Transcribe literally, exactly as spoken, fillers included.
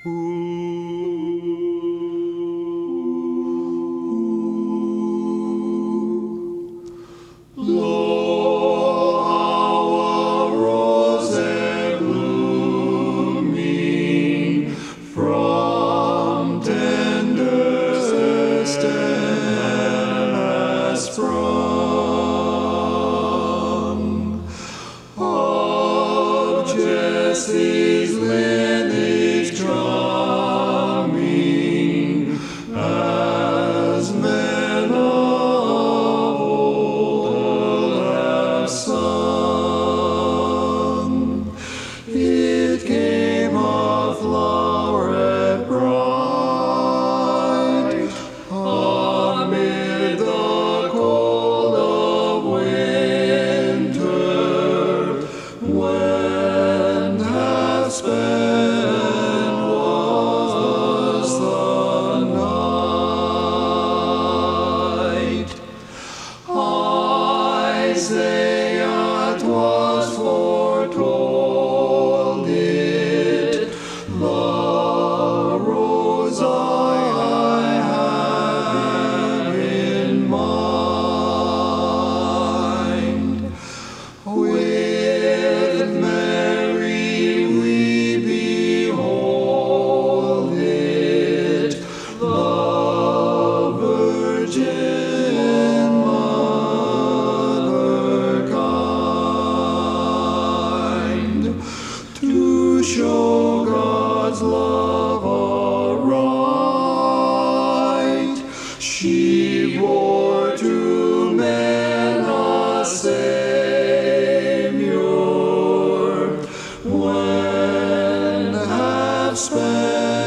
Lo, how a rose blooming from tender stem has sprung, of Jesse's lineage coming, as men of old have sung. It came a floweret bright amid the cold of winter, when half spent was the night. Isaiah 'twas foretold it, the rose I have in mind. With Mary we behold it, the Virgin Mother kind, to show God's love aright. She bore to men a Savior, when half spent